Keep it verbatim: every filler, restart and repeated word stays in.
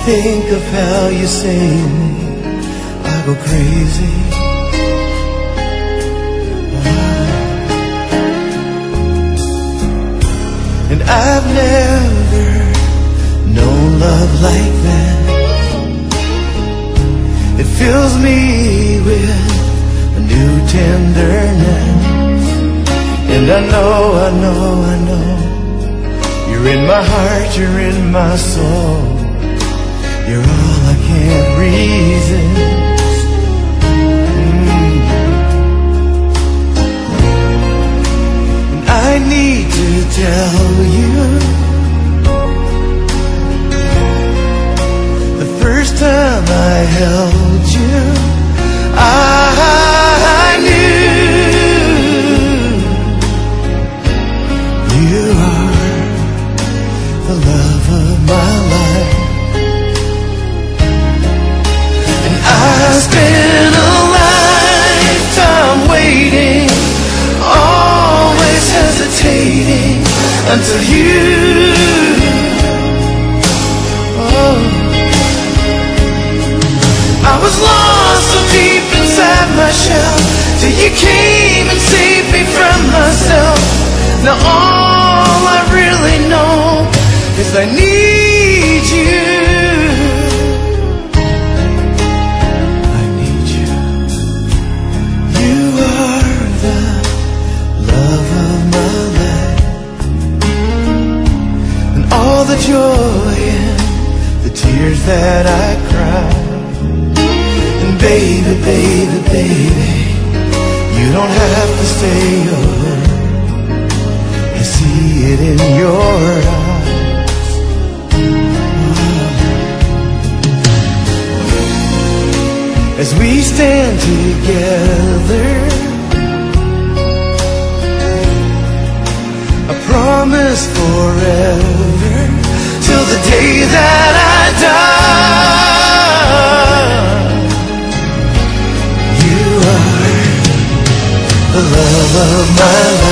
think of how you sing me, I go crazy. And I've never known love like that. It fills me with a new tenderness. And I know, I know, I know, you're in my heart, you're in my soul. You're all I can't resist. Mm. And I need to tell you, the first time I held you, I knew you are the love of my life. I spent a lifetime waiting, always hesitating, until you, oh, I was lost so deep inside my shell, till you came and saved me from myself. Now all I really know is I need you. The joy and the tears that I cried. And baby, baby, baby, you don't have to stay over. I see it in your eyes. As we stand together, I promise forever, till the day that I die. You are the love of my life.